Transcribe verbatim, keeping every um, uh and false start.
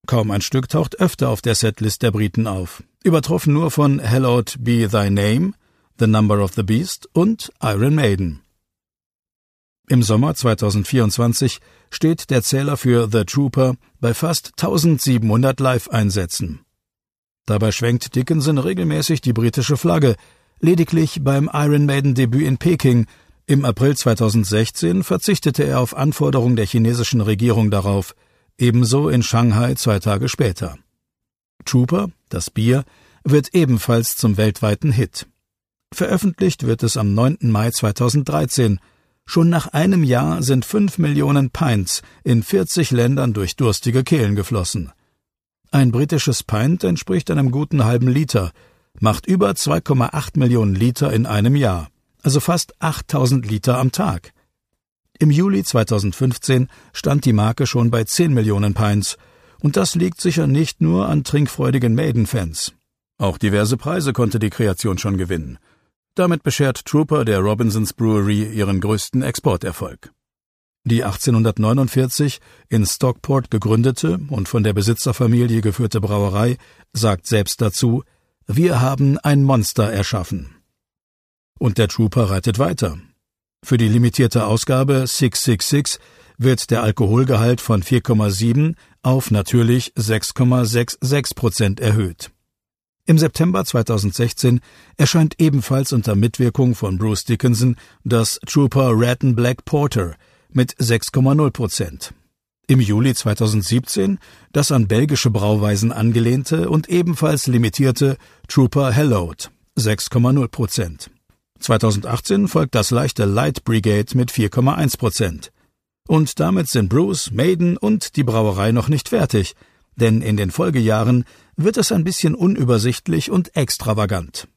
Kaum ein Stück taucht öfter auf der Setlist der Briten auf, übertroffen nur von Hallowed Be Thy Name, The Number of the Beast und Iron Maiden. Im Sommer zweitausendvierundzwanzig steht der Zähler für The Trooper bei fast eintausendsiebenhundert Live-Einsätzen. Dabei schwenkt Dickinson regelmäßig die britische Flagge, lediglich beim Iron Maiden-Debüt in Peking im April zweitausendsechzehn verzichtete er auf Anforderung der chinesischen Regierung darauf, ebenso in Shanghai zwei Tage später. Trooper, das Bier, wird ebenfalls zum weltweiten Hit. Veröffentlicht wird es am neunten Mai zweitausenddreizehn. Schon nach einem Jahr sind fünf Millionen Pints in vierzig Ländern durch durstige Kehlen geflossen. Ein britisches Pint entspricht einem guten halben Liter, macht über zwei Komma acht Millionen Liter in einem Jahr, also fast achttausend Liter am Tag. Im Juli zweitausendfünfzehn stand die Marke schon bei zehn Millionen Pints, und das liegt sicher nicht nur an trinkfreudigen Maiden-Fans. Auch diverse Preise konnte die Kreation schon gewinnen. Damit beschert Trooper der Robinsons Brewery ihren größten Exporterfolg. Die achtzehnhundertneunundvierzig in Stockport gegründete und von der Besitzerfamilie geführte Brauerei sagt selbst dazu: „Wir haben ein Monster erschaffen." Und der Trooper reitet weiter. Für die limitierte Ausgabe sechs sechs sechs wird der Alkoholgehalt von vier Komma sieben auf natürlich sechs Komma sechsundsechzig Prozent erhöht. Im September zweitausendsechzehn erscheint ebenfalls unter Mitwirkung von Bruce Dickinson das Trooper Red and Black Porter mit sechs Komma null Prozent. Im Juli zweitausendsiebzehn das an belgische Brauweisen angelehnte und ebenfalls limitierte Trooper Hallowed, sechs Komma null Prozent. zweitausendachtzehn folgt das leichte Light Brigade mit vier Komma eins Prozent. Und damit sind Bruce, Maiden und die Brauerei noch nicht fertig, denn in den Folgejahren wird es ein bisschen unübersichtlich und extravagant.